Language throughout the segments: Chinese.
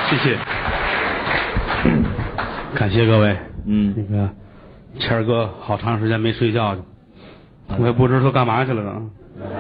谢谢，感谢各位。那个谦儿哥好长时间没睡觉去，我也不知道都干嘛去了呢。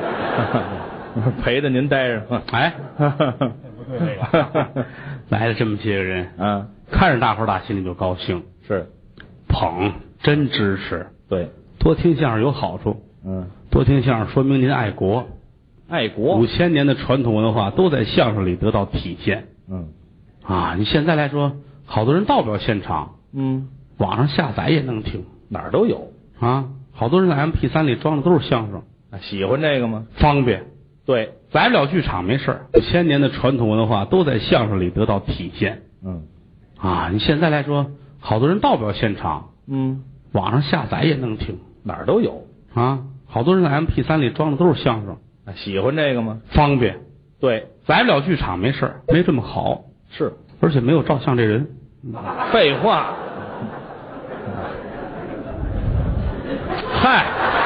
陪着您待着。 哎， 不对这个， 来了这么些个人，看着大伙儿打心里就高兴， 是捧，真支持。 对， 多听相声有好处。多听相声说明您爱国。 爱国 ，5000年的传统文化都在相声里得到体现。你现在来说，好多人到不了现场，网上下载也能听， 哪儿都有啊。好多人在 MP3 里装的都是相声， 喜欢这个吗？ 方便。 对， 来不了剧场没事，5000年的传统文化都在相声里得到体现。你现在来说，好多人到不了现场，网上下载也能听， 哪儿都有啊。好多人在 MP3 里装的都是相声， 喜欢这个吗？ 方便。 对， 来不了剧场没事，没这么好， 是， 而且没有照相这人。 废话。 嗨，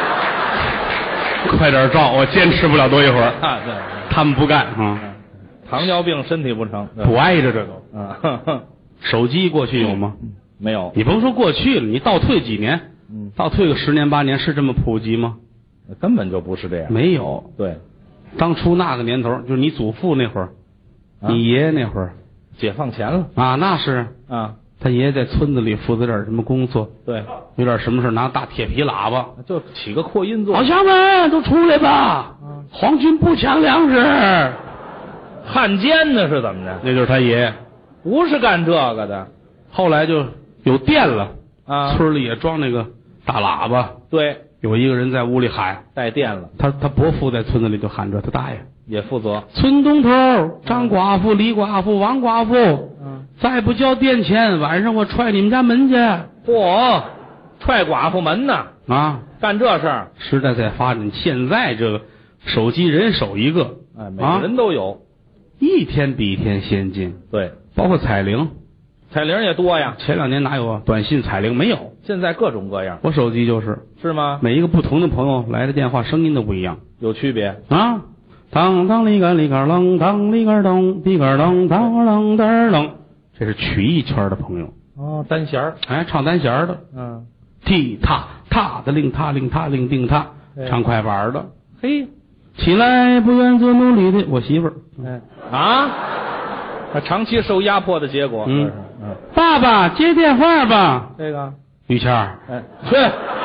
快点照，我坚持不了多一会儿。 对， 他们不干啊。 糖尿病身体不成， 不挨着这都。手机过去有吗？ 没有。 你甭说过去了，你倒退几年，倒退个10年8年，是这么普及吗？ 根本就不是这样。 没有。 对， 当初那个年头，就是你祖父那会儿，你爷爷那会儿， 解放前了啊，那是啊。 他爷爷在村子里负责点什么工作？ 对， 有点什么事拿大铁皮喇叭， 就起个扩音座。 老乡们都出来吧！皇军不抢粮食， 汉奸呢是怎么着？ 那就是他爷爷， 不是干这个的。 后来就有电了啊， 村里也装那个大喇叭。 对， 有一个人在屋里喊， 带电了。 他伯父在村子里就喊着，他大爷也负责。 村东头张寡妇、李寡妇、王寡妇。再不交电钱，晚上我踹你们家门去。 嚯，踹寡妇门呢？ 啊， 干这事儿。 时代在发展，现在这个手机人手一个， 每个人都有， 一天比一天先进。 对， 包括彩铃， 彩铃也多呀。 前2年哪有短信彩铃？没有， 现在各种各样。 我手机就是吗？ 每一个不同的朋友来的电话声音都不一样， 有区别啊。当当里个里个楞，当里个咚，里个咚，当啷当啷。这是曲艺圈的朋友单弦儿， 唱单弦的，踢踏踏的令踏令踏令定踏，唱快板的， 嘿， 起来不愿做奴隶的我媳妇儿， 他长期受压迫的结果， 爸爸接电话吧， 这个于谦儿， 去，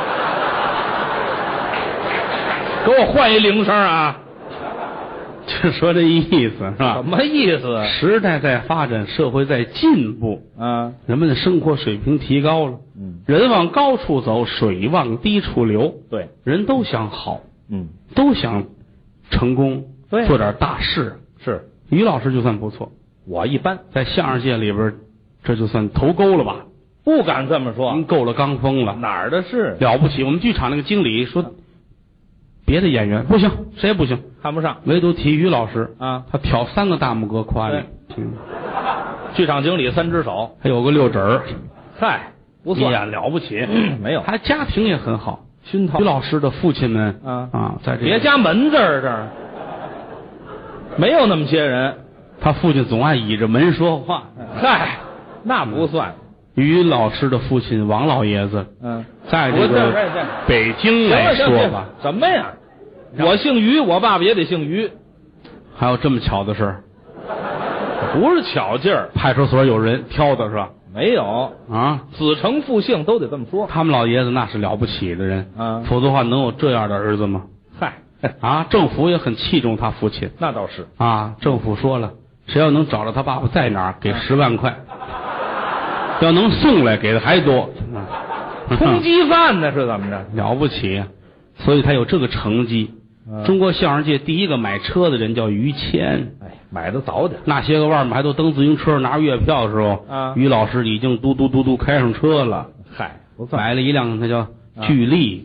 给我换一铃声啊！ 就说这意思是吧？ 什么意思？ 时代在发展，社会在进步，人们的生活水平提高了，人往高处走，水往低处流， 对， 人都想好，都想成功， 对， 做点大事。 是， 于老师就算不错， 我一般， 在相声界里边，这就算头钩了吧？ 不敢这么说， 您够了刚锋了， 哪儿的事了不起？我们剧场那个经理说，别的演员不行，谁也不行， 看不上， 唯独体育老师啊， 他挑3个大拇哥夸你。 剧场经理3只手， 还有个6指儿， 嗨，不算了不起， 没有， 他家庭也很好， 熏陶。 于老师的父亲们在这别加门字儿，这儿没有那么些人， 他父亲总爱倚着门说话， 嗨，那不算。 于老师的父亲王老爷子，在这个北京来说吧， 什么呀？我姓于，我爸爸也得姓于。 还有这么巧的事儿？ 不是巧劲儿， 派出所有人挑的是吧？ 没有啊， 子承父姓都得这么说。 他们老爷子那是了不起的人，否则的话能有这样的儿子吗？ 嗨， 政府也很器重他父亲。 那倒是啊，政府说了，谁要能找到他爸爸在哪儿，给10万块。要能送来，给的还多。 通缉犯呢是怎么着？ 了不起，所以他有这个成绩。中国相声界第一个买车的人叫于谦。 买的早点。 那些个外面还都蹬自行车拿月票的时候，于老师已经嘟嘟嘟嘟开上车了。 嗨， 买了一辆那叫巨力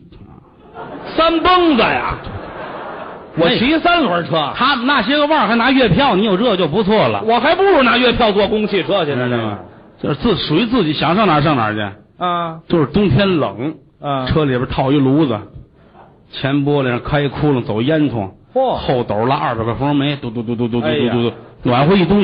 3蹦子呀。我骑3轮车， 他那些个腕儿还拿月票，你有这就不错了。 我还不如拿月票坐公汽车去呢，这个。 就是属于自己想上哪儿上哪儿去啊！ 就是冬天冷车里边套一炉子，前玻璃上开一窟窿走烟囱，后斗拉200块蜂蜜，嘟嘟嘟嘟嘟嘟嘟嘟，暖和一冬天。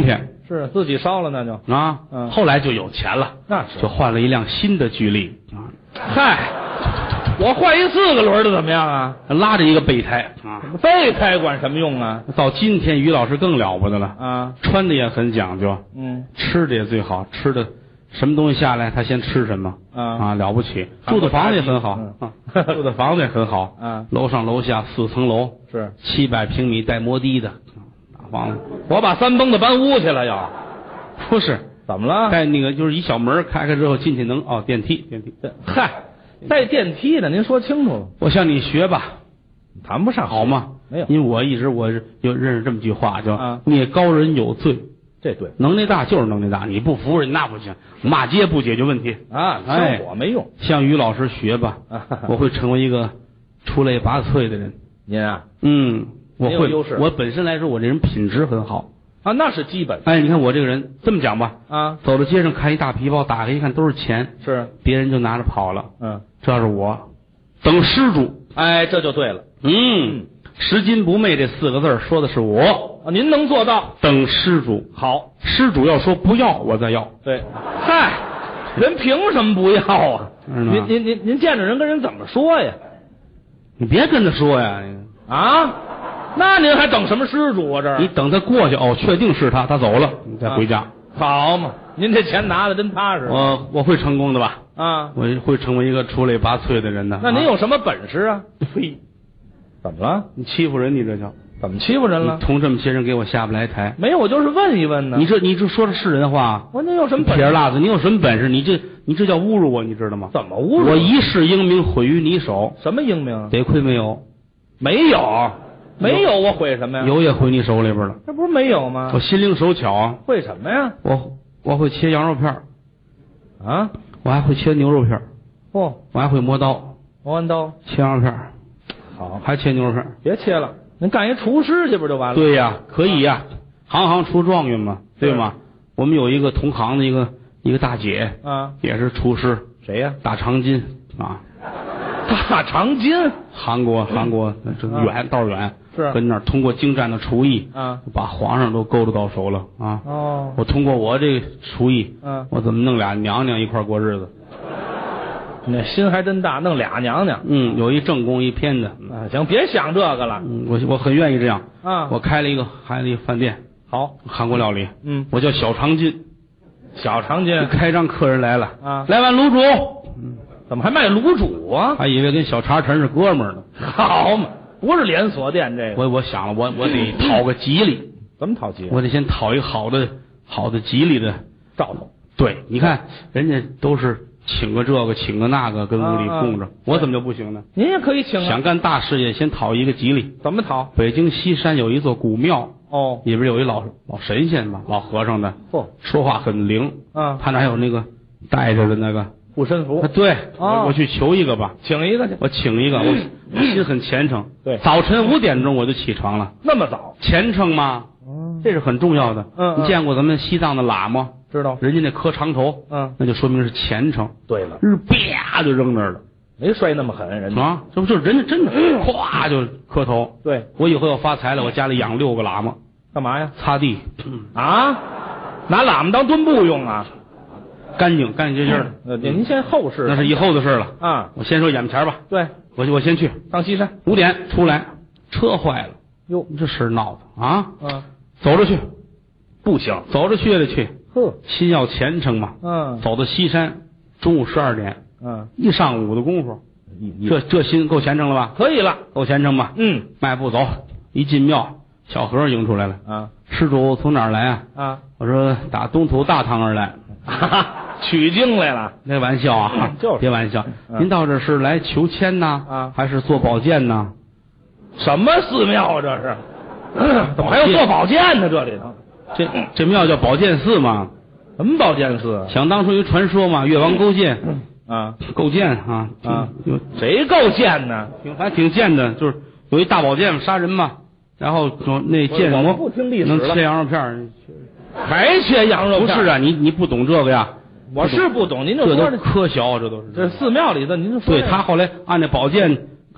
是自己烧了那就啊。后来就有钱了， 那是就换了一辆新的巨力啊。 嗨，我换一4个轮的怎么样啊？ 拉着一个备胎啊。 备胎管什么用啊？ 到今天于老师更了不得了啊， 穿的也很讲究，吃的也最好，吃的什么东西下来他先吃什么啊，了不起。住的房子也很好住的房子也很好楼上楼下4层楼， 是 700平米带摩的大房子。 我把3蹦子搬屋去了要？ 不是， 怎么了？ 带那个就是一小门开开之后进去能电梯。 嗨，带电梯的您说清楚了。 我向你学吧。 谈不上好吗？ 没有， 因为我一直就认识这么句话，叫灭高人有罪。 这对， 能耐大就是能耐大，你不服人那不行，骂街不解决问题啊！像我没用， 向于老师学吧，我会成为一个出类拔萃的人。 您啊， 我会优势。 我本身来说，我这人品质很好啊，那是基本。 你看我这个人，这么讲吧，走到街上看一大皮包，打开一看都是钱， 是别人就拿着跑了，这要是我等施主， 这就对了， 拾金不昧这4个字说的是我您能做到等施主。 好， 施主要说不要，我再要。 对，嗨，人凭什么不要啊？您见着人跟人怎么说呀？ 你别跟他说呀啊！那您还等什么施主啊？这儿你等他过去确定是他走了，你再回家。 好嘛，您这钱拿的真踏实。 我会成功的吧？我会成为一个出类拔萃的人的。 那您有什么本事啊？ 嘿， 怎么了？ 你欺负人，你这叫怎么欺负人了？ 同这么些人给我下不来台。 没有，我就是问一问呢。 你这说的是人话？ 您有什么本事？ 铁辣子，你有什么本事？你这叫侮辱我，你知道吗？ 怎么侮辱？ 我一世英名毁于你手。 什么英名？ 得亏没有， 没有，我毁什么呀？ 有也毁你手里边了。 这不是没有吗？ 我心灵手巧。 会什么呀？ 我会切羊肉片啊， 我还会切牛肉片我还会磨刀， 磨完刀切羊肉片好， 还切牛肉片别切了，您干一厨师去不就完了？ 对呀，可以呀，行出状元嘛，对吗？我们有一个同行的一个大姐也是厨师。 谁呀？ 大长今啊。 大长今， 韩国这远道远， 是跟那儿通过精湛的厨艺把皇上都勾搭到手了啊。我通过我这个厨艺我怎么弄俩娘娘一块过日子？ 你那心还真大，弄俩娘娘。 有一正宫一偏的。 行，别想这个了。 我很愿意这样我开了一个饭店。 好， 韩国料理。我叫小长今。 小长今开张，客人来了来碗卤煮。 怎么还卖卤煮啊？ 还以为跟小茶陈是哥们儿呢。 好嘛，不是连锁店这个。 我想了，我得讨个吉利。 怎么讨吉利？ 我得先讨一个好的吉利的兆头。 对，你看人家都是请个这个请个那个跟屋里供着，我怎么就不行呢？ 您也可以请想干大事业，先讨一个吉利。 怎么讨？ 北京西山有一座古庙里边有一老神仙吧，老和尚的说话很灵他那还有那个带着的那个护身符。 对我去求一个吧， 请一个去。 我请一个，我心很虔诚。 对， 早晨5点钟我就起床了。 那么早？ 虔诚吗？这是很重要的。你见过咱们西藏的喇嘛？ 知道。 人家那磕长头，那就说明是虔诚。 对了， 啪就扔那儿了， 没摔那么狠，人家这不就是人家真的咵就磕头。 对， 我以后要发财了，我家里养6个喇嘛。 干嘛呀？ 擦地。 拿喇嘛当墩布用啊？ 干净净的。您先后事， 那是以后的事了我先说眼前吧。 对， 我先去上西山 5点出来，车坏了。 哟， 这事闹的走着去不行，走着去也得去。心要虔诚嘛。走到西山，中午12点。一上午的功夫，这心够虔诚了吧？ 可以了， 够虔诚吧？迈步走，一进庙，小和尚迎出来了。施主从哪儿来我说打东土大唐而来。 取经来了？ 开玩笑就是别玩笑。您到这是来求签呢还是做保健呢？ 什么寺庙这是？怎么还有做保健呢？这里头这庙叫保健寺嘛？ 什么保健寺？ 想当初一传说嘛，越王勾践构建谁构建呢？ 还挺贱的，就是有一大宝剑杀人嘛，然后那剑魔不听历史能切羊肉片， 还切羊肉片？ 不是啊，你不懂这个呀？ 我是不懂，您就这说都科学，这都是这寺庙里的，您就说对他后来按那宝剑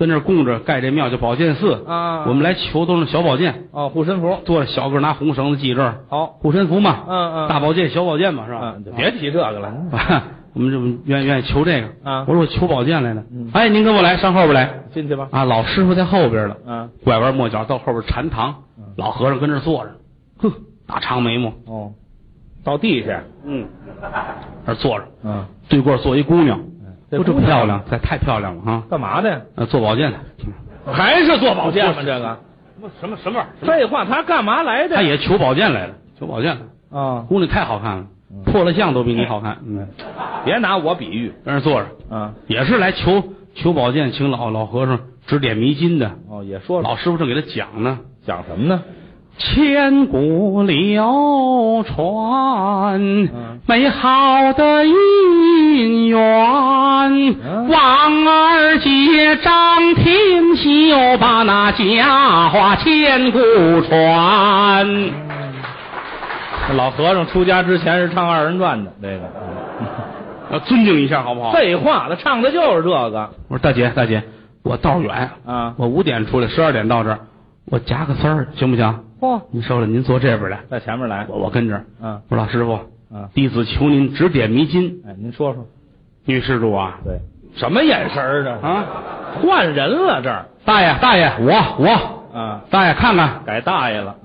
跟那儿供着，盖这庙叫保健寺啊。 我们来求都是小保健哦，护身符， 做小个拿红绳子系这儿。 好， 护身符嘛，大保健、小保健嘛，是吧？ 别提这个了。 我们这愿意求这个啊。 我说我求保健来了。哎，您跟我来，上后边来， 进去吧。 啊，老师傅在后边了。拐弯抹角到后边禅堂，老和尚跟这坐着，呵，大长眉毛。 哦，到地下。 那坐着。对过坐一姑娘。不这么漂亮，太漂亮了啊！ 干嘛的？ 做保健的， 还是做保健吗？这个什么玩意儿？ 废话，他干嘛来的？ 他也求保健来了，求保健的啊！ 姑娘太好看了，破了相都比你好看。 别拿我比喻， 跟那坐着也是来求保健，请老和尚指点迷津的。 哦，也说老师傅正给他讲呢， 讲什么呢？ 千古流传美好的姻缘，王二姐张廷秀把那佳话千古传。 老和尚出家之前是唱二人转的，这个要尊敬一下好不好？ 废话，他唱的就是这个。 我说大姐，我道远啊， 我5点出来，12点到这儿，我夹个丝儿行不行？您收了，您坐这边来， 在前面来， 我跟这儿。我说老师傅，弟子求您指点迷津。 哎，您说说， 女施主啊， 对，什么眼神儿这啊？换人了这儿， 大爷，我大爷看看， 改大爷了，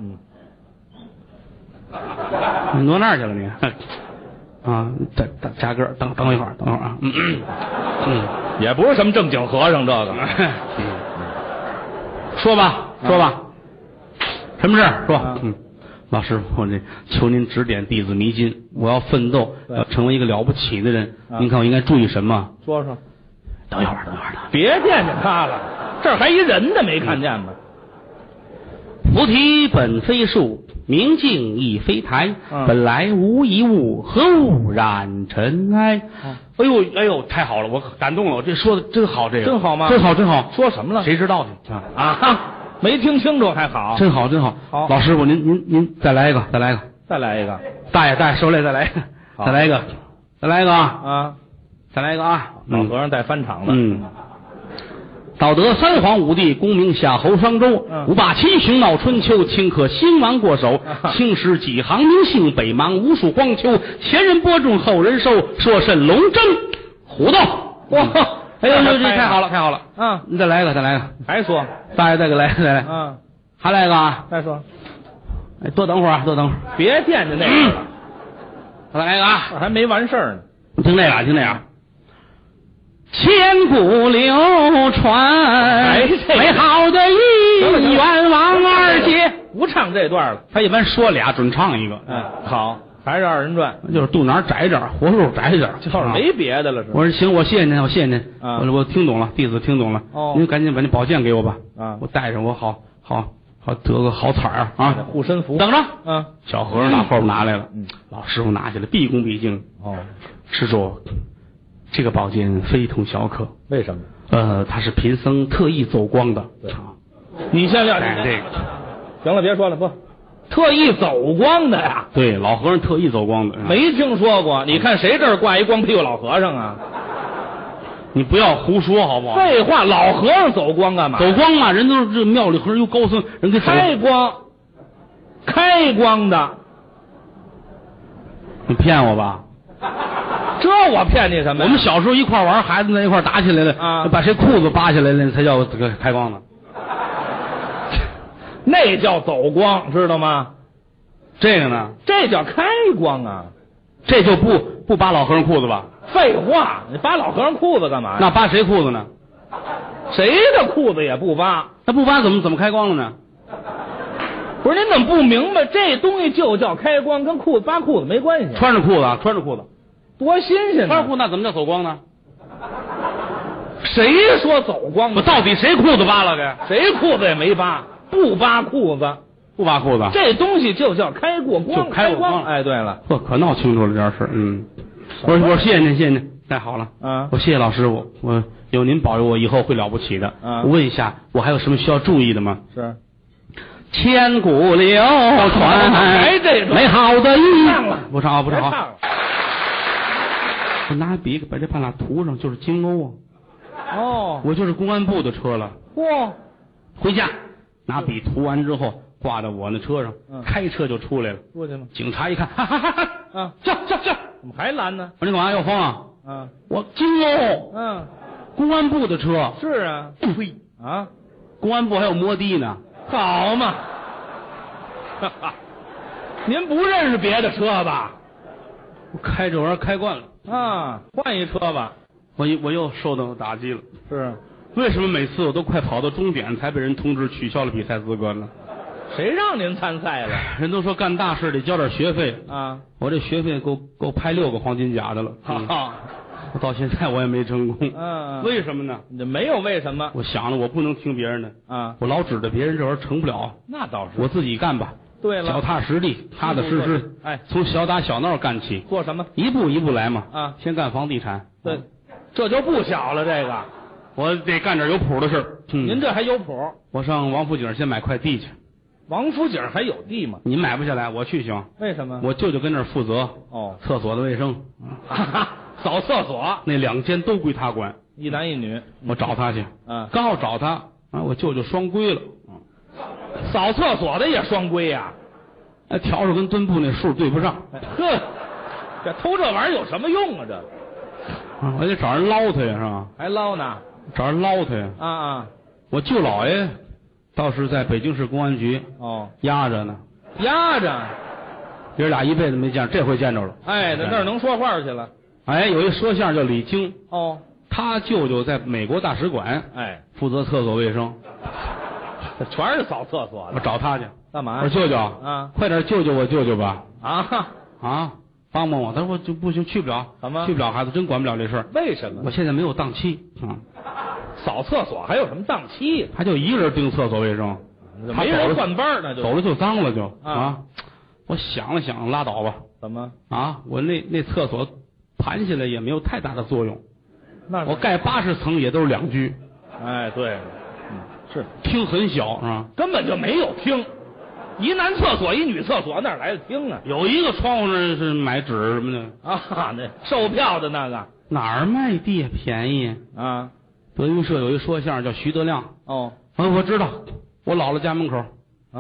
你挪那儿去了你？啊，加个等一会儿啊， 也不是什么正经和尚这个， 说吧，什么事儿？说，老师傅，我这求您指点弟子迷津，我要奋斗，要成为一个了不起的人。您看我应该注意什么？ 说说。 等一会儿， 别惦记他了，这儿还一人呢，没看见吗？ 菩提本非树，明镜亦非台，本来无一物，何物染尘埃？哎呦，太好了，我感动了，我这说的真好，这个真好吗？ 真好， 说什么了？ 谁知道去啊？没听清楚还好， 真好。 好， 老师傅，您再来一个，大爷受累，再来一个啊！ 老和尚带翻场了。 道德3皇5帝，功名夏侯商周，5霸7雄闹春秋，顷刻兴亡过手，青史几行名姓，北邙无数荒丘，前人播种，后人收，说甚龙争虎斗。哇！哎呦，这太好了！你再来一个， 还说， 大爷再来，还来一个啊！ 再说， 哎，多等会儿， 别惦记那个了， 再来一个啊！ 还没完事儿呢， 听这个。千古流传美好的姻缘，王二姐不唱这段了， 他一般说俩准唱一个。 好，还是二人转， 就是肚腩窄一点，活路窄一点， 就是没别的了。 我说行，我谢谢您。我听懂了，弟子听懂了。您赶紧把那宝剑给我吧。我带上，我好得个好彩啊！ 护身符， 等着。小和尚打后边拿来了。老师傅拿起来，毕恭毕敬。施主。这个宝剑非同小可， 为什么？ 他是贫僧特意走光的。 你先要这个，行了，别说了，不，特意走光的呀？ 对，老和尚特意走光的， 没听说过。你看谁这儿挂一光屁股老和尚啊？ 你不要胡说好不好？ 废话，老和尚走光干嘛？ 走光嘛，人都是这庙里和尚有高僧，人给开光的。 你骗我吧？ 这我骗你什么呀？ 我们小时候一块玩，孩子在一块打起来了，把谁裤子扒下来了，才叫这个开光呢。 那叫走光，知道吗？ 这个呢？ 这叫开光啊！ 这就不扒老和尚裤子吧？ 废话，你扒老和尚裤子干嘛呀？ 那扒谁裤子呢？ 谁的裤子也不扒？ 那不扒怎么开光了呢？ 不是您怎么不明白？这东西就叫开光，跟扒裤子没关系。 穿着裤子。 多新鲜！ 穿裤那怎么叫走光呢？ 谁说走光？ 我到底谁裤子扒了的？ 谁裤子也没扒，不扒裤子。这东西就叫开过光， 就开过光。 哎，对了， 可闹清楚了这件事。我说谢谢您，太好了。我谢谢老师傅，我有您保佑，我以后会了不起的。我问一下，我还有什么需要注意的吗？ 是。 千古流传美好的不唱好。我拿笔把这半拉涂上，就是金钩啊！ 哦， 我就是公安部的车了。 嚯， 回家拿笔涂完之后，挂到我那车上，开车就出来了。 出去吗？ 警察一看，哈哈哈哈！ 啊， 叫！ 怎么还拦呢？ 我说你干嘛要疯啊？ 嗯， 我惊喽。 嗯， 公安部的车。 是啊。 呸！ 啊， 公安部还有摩的呢。 好嘛。您不认识别的车吧？ 我开这玩意儿开惯了。 啊，换一车吧。 我又受到打击了。 是。 为什么每次我都快跑到终点才被人通知取消了比赛资格呢？ 谁让您参赛了？ 人都说干大事得交点学费啊！ 我这学费够拍6个黄金甲的了。我到现在我也没成功。为什么呢？ 没有为什么。 我想了，我不能听别人的啊！ 我老指着别人这玩意儿成不了。 那倒是。 我自己干吧。 对了， 脚踏实地，踏踏实实。 哎， 从小打小闹干起。 做什么？ 一步一步来嘛。 啊， 先干房地产。 对，这就不小了。这个， 我得干点有谱的事儿。 您这还有谱？ 我上王府井先买块地去。 王府井还有地吗？ 你买不下来，我去行。 为什么？ 我舅舅跟那儿负责。厕所的卫生。 扫厕所， 那2间都归他管， 一男一女。 我找他去。刚好找他我舅舅双规了。 扫厕所的也双规呀？ 笤帚跟墩布那数对不上。 呵，这偷这玩意儿有什么用啊？这我得找人捞他呀，是吧？ 还捞呢？ 找人捞他呀。我舅姥爷倒是在北京市公安局压着呢。 压着？ 爷俩一辈子没见，这回见着了。 在那儿能说话去了。 有一说相声叫李菁。他舅舅在美国大使馆。负责厕所卫生。 这全是扫厕所的。 我找他去。 干嘛？ 我说舅舅快点救救我舅舅吧。帮帮我。他说我就不行，去不了。 怎么？ 去不了，孩子真管不了这事儿。 为什么？ 我现在没有档期。 扫厕所还有什么档期？ 他就一个人盯厕所卫生。 没人换班呢，就走了就脏了就。我想了想，拉倒吧。 怎么？ 我那厕所盘下来也没有太大的作用。 那我盖80层也都是2居。 对，是厅很小是吧？ 根本就没有厅，一男厕所一女厕所哪来的厅啊？ 有一个窗户那是买纸什么的那售票的那个哪儿卖地便宜德云社有一说相声叫徐德亮。我知道，我姥姥家门口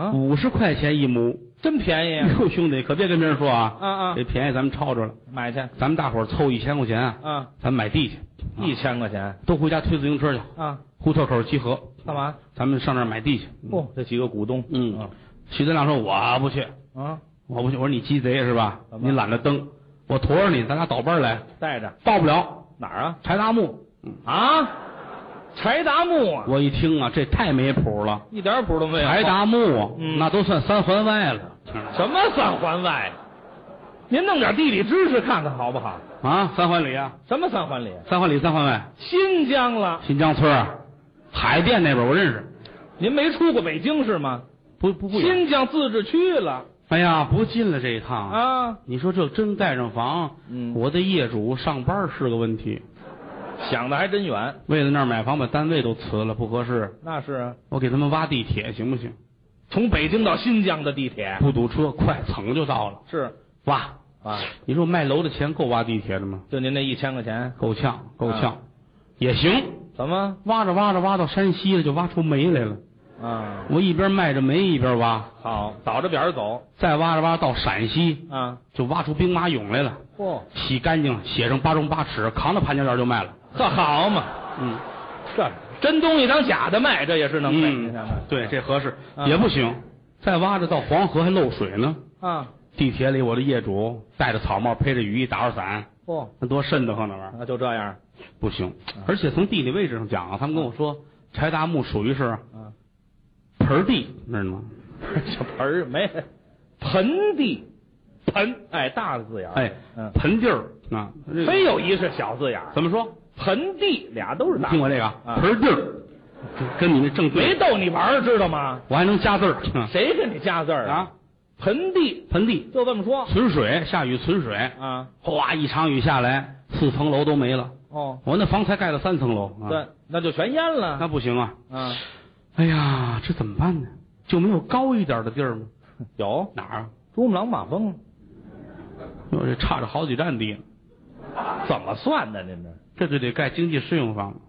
50块钱1亩， 真便宜啊！ 兄弟可别跟别人说这便宜咱们抄着了， 买去。 咱们大伙儿凑1000块钱咱们买地去。 1000块钱都回家推自行车去胡同口集合。 干嘛？ 咱们上那儿买地去。 这几个股东。 徐德亮说我不去我不去。我说你鸡贼是吧？你懒得蹬，我驮着你，咱俩倒班来。 带着到不了哪儿啊？ 柴达木柴达木我一听这太没谱了， 一点谱都没有。 柴达木那都算3环外了。 什么3环外？您弄点地理知识看看好不好 ？3环里什么3环里 ？3环里3环外。 新疆了。 新疆村海淀那边我认识。 您没出过北京是吗？ 不新疆自治区了。 哎呀，不进了这一趟你说这真盖上房我的业主上班是个问题。 想的还真远。 为了那儿买房把单位都辞了，不合适。 那是我给他们挖地铁行不行？ 从北京到新疆的地铁不堵车，快蹭就到了。 是挖你说卖楼的钱够挖地铁的吗？ 就您那1000块钱够呛也行。 怎么挖着挖到山西了，就挖出煤来了我一边卖着煤一边挖。 好，倒着边走。 再挖着挖到陕西就挖出兵马俑来了。洗干净，写上8中8尺，扛到潘家园就卖了。 这好嘛这真东西当假的卖，这也是能卖。 对，这合适也不行。再挖着到黄河还漏水呢地铁里我的业主戴着草帽，披着雨衣，打着伞那多瘆得慌那玩意儿。 那就这样不行。而且从地理位置上讲他们跟我说柴达木属于是盆地，知道吗？ 小盆没盆地盆大的字眼盆地儿非有一是小字眼。 怎么说？ 盆地俩都是大。 听我这个盆地儿跟你那正对。 没逗你玩知道吗？ 我还能加字儿。 谁给你加字儿盆地就这么说。 存水，下雨存水哗一场雨下来4层楼都没了。我那房才盖了3层楼对，那就全淹了。 那不行哎呀，这怎么办呢？就没有高一点的地儿吗？ 有哪儿珠穆朗玛峰。 我这差着好几站地。 怎么算的？您这就得盖经济适用房。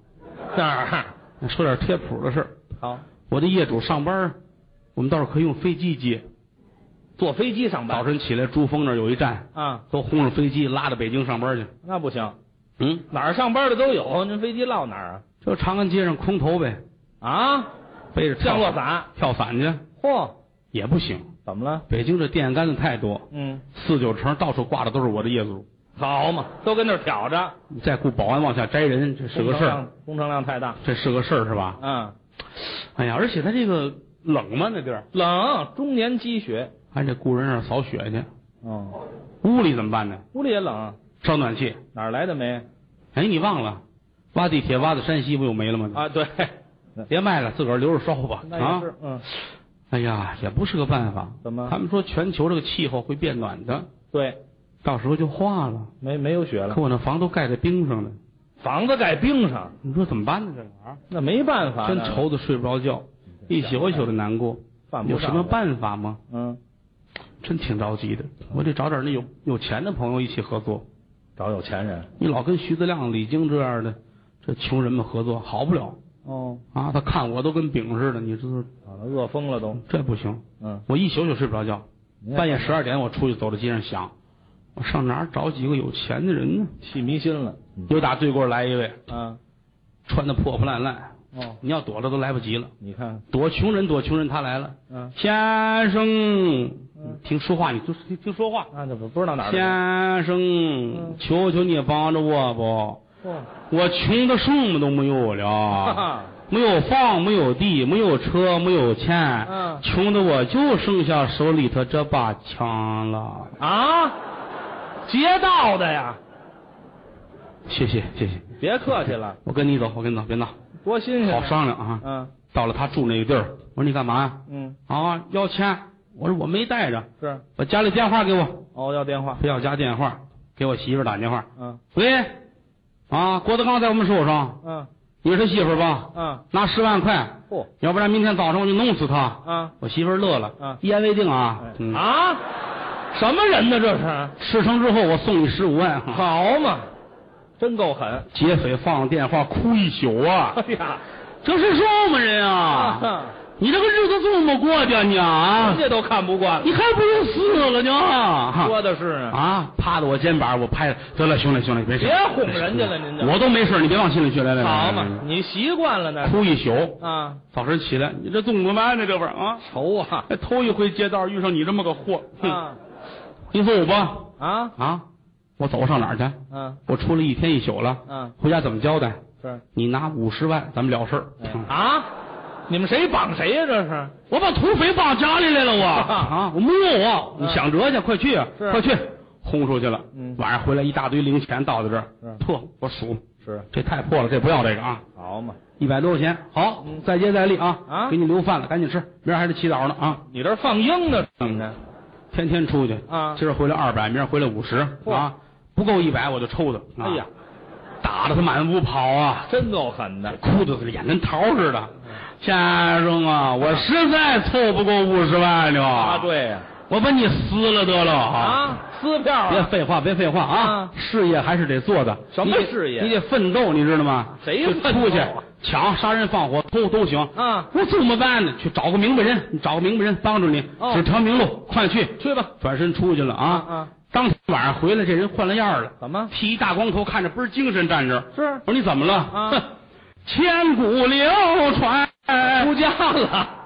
哪儿？ 说点贴谱的事儿。 好， 我的业主上班，我们倒是可以用飞机接。 坐飞机上班。 早晨起来，珠峰那儿有一站啊，都轰上飞机拉到北京上班去。 那不行。哪儿上班的都有，那飞机落哪儿啊？ 就长安街上空投呗。啊，背着降落伞跳伞去。 嚯， 也不行。 怎么了？ 北京这电线杆子太多。4、9成到处挂的都是我的业主。 好嘛，都跟那儿挑着。 你再雇保安往下摘人，这是个事儿。 工程量太大， 这是个事儿是吧？哎呀，而且他这个冷吗？那地儿冷，终年积雪。 还得雇人那儿扫雪去。屋里怎么办呢？ 屋里也冷， 烧暖气。 哪儿来的煤？ 哎，你忘了，挖地铁挖到山西不有煤了吗？ 啊，对， 别卖了，自个儿留着烧吧。 那也是， 哎呀，也不是个办法。 怎么？ 他们说全球这个气候会变暖的。 对， 到时候就化了， 没有雪了。 可我那房都盖在冰上了。 房子盖冰上， 你说怎么办呢？这玩意儿那没办法， 真愁的睡不着觉，一宿一宿的难过。有什么办法吗？真挺着急的。我得找点那有钱的朋友一起合作。 找有钱人？ 你老跟徐子亮、李菁这样的这穷人们合作，好不了。他看我都跟饼似的，你知道？ 饿疯了都。 这不行。我一宿宿睡不着觉，半夜12点我出去走到街上想，我上哪儿找几个有钱的人呢？ 气迷心了。 又打对过来一位，穿的破破烂烂。你要躲了都来不及了。 你看， 躲穷人，他来了。先生，听说话，你就听说话。 这不知道哪儿。 先生，求求你帮着我不？我穷的什么都没有了，没有房，没有地，没有车，没有钱，穷的我就剩下手里头这把枪了。 劫道的呀！ 谢谢。 别客气了， 我跟你走，别闹。 多新鲜！ 好商量啊！到了他住那个地儿，我说你干嘛呀？要钱。我说我没带着。 是。 把家里电话给我。 要电话。 非要家电话，给我媳妇打电话。喂。郭德纲在我们手上。你是他媳妇吧？拿10万块。要不然明天早上我就弄死他。我媳妇乐了。一言为定啊。 什么人呢？这是。 事成之后我送你15万。 好嘛。真够狠！ 劫匪放了电话，哭一宿啊！ 哎呀， 这是什么人啊？你这个日子这么过的你啊？ 人家都看不惯， 你还不如死了呢！ 说的是趴在我肩膀，我拍得了，兄弟，别哄人家了，您这我都没事，你别往心里去。来， 好嘛，你习惯了呢。 哭一宿早晨起来，你这怎么办呢？这边愁啊！ 头一回街道遇上你这么个货你走吧我走上哪儿去？我出来1天1宿了。回家怎么交代？ 是你拿50万，咱们了事儿。 你们谁绑谁呀？这是我把土匪绑家里来了，我没有你想辙去，快去快去，轰出去了。晚上回来一大堆零钱倒在这儿，我数是这太破了，这不要这个好嘛 ，100多块钱，好，再接再厉给你留饭了，赶紧吃，明儿还得起早呢你这放鹰呢？怎么着？ 天天出去今儿回来200，明儿回来50不够100我就抽他。 哎呀， 打得他满屋跑真够狠的， 哭的脸跟桃似的。先生我实在凑不够50万呢。 对呀， 我把你撕了得了撕票别废话事业还是得做的。 什么事业？ 你得奋斗，你知道吗？ 谁出去抢、杀人、放火都行我怎么办呢？去找个明白人，你找个明白人帮助你，指条明路，快去吧。 转身出去了当天晚上回来，这人换了样了。 怎么？ 剃一大光头，看着倍儿精神，站着。 是。 我说你怎么了？千古流传， 出家了。